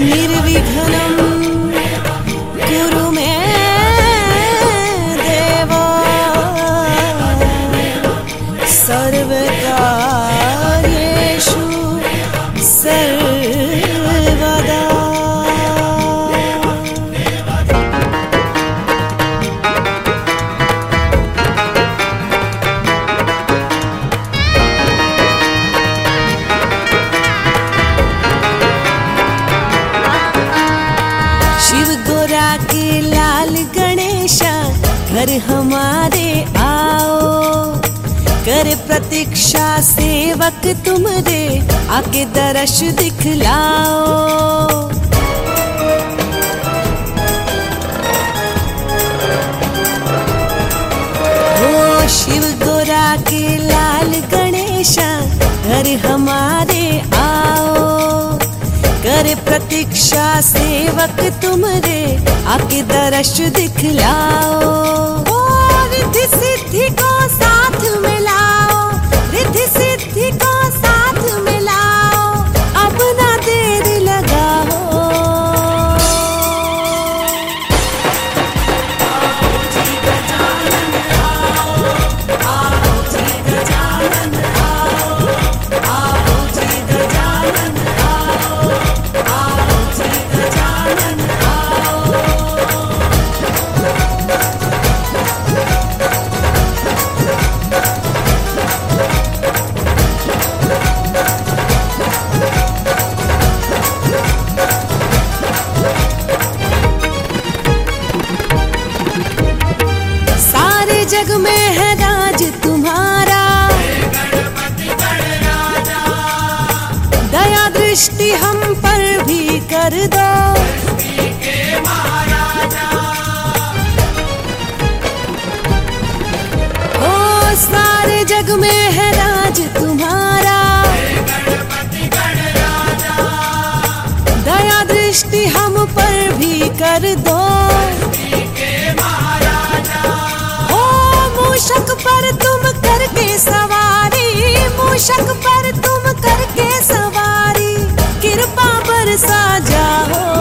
निर्विघ्नं कुरु मे देव सर्वकार्येषु सर्वदा। शिव गोरा के लाल गणेशा घर हमारे आओ, कर प्रतीक्षा सेवक तुमरे आके दर्श दिखलाओ। ओ शिव गोरा के लाल गणेशा घर हमारे आओ, कर प्रतीक्षा सेवक तुमरे आके दर्श दिखलाओ। ओ रिद्धि सिद्धि को साथ मिलाओ, रिद्धि सिद्धि को साथ मिलाओ, अब ना देर लगाओ। जग में है राज तुम्हारा, दया दृष्टि हम पर भी कर दो। ओ सारे जग में है राज तुम्हारा, दया दृष्टि हम पर भी कर दो। मूषक पर तुम करके सवारी, मूषक पर तुम करके सवारी, कृपा बरसा जाओ।